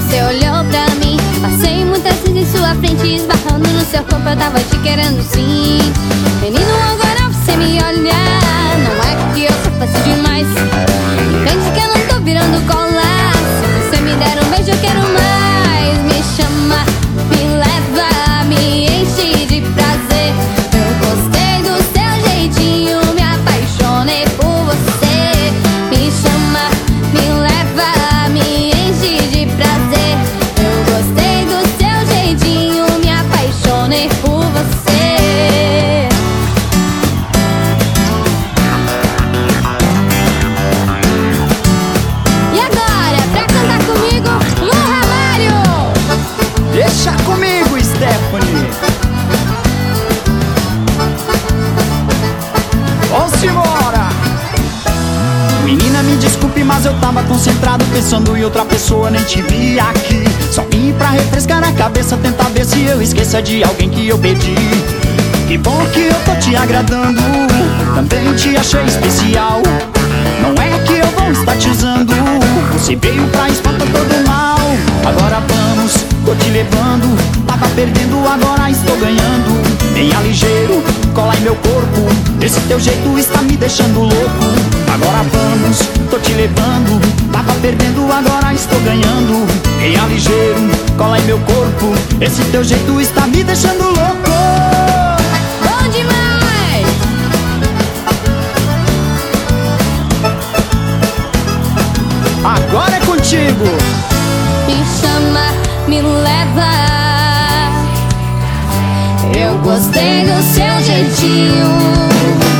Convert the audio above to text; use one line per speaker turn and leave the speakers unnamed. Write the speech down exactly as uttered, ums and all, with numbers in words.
você olhou pra mim. Passei muitas vezes em sua frente, esbarrando no seu corpo, eu tava te querendo sim. Menino, agora você me olha, não é que eu sou fácil demais. Entende que eu não tô virando cola. Se você me der um beijo eu quero mais. Me chama, me leva, me enche de prazer. Eu gostei do seu jeitinho, me apaixonei por você. Me chama, me leva, me enche de prazer. Eu gostei do seu jeitinho, me apaixonei por você. E agora, pra cantar comigo, Lu Ramalho.
Deixa comigo, Stephanie. Vamos embora. Menina, me desculpe, mas eu tava concentrado, pensando em outra pessoa, nem te vi aqui. Só vim pra refrescar a cabeça, tentar ver se eu esqueça de alguém que eu perdi. Que bom que eu tô te agradando, também te achei especial. Não é que eu vou estar te usando, você veio pra espantar todo o mal. Agora vamos, tô te levando, tava perdendo, agora estou ganhando. Venha ligeiro, cola em meu corpo, esse teu jeito está me deixando louco. Agora vamos, tô te levando, tava perdendo, agora estou ganhando. Venha ligeiro, cola em meu corpo, esse teu jeito está me deixando louco.
Bom demais!
Agora é contigo.
Me chama, me leva. Eu gostei do seu jeitinho.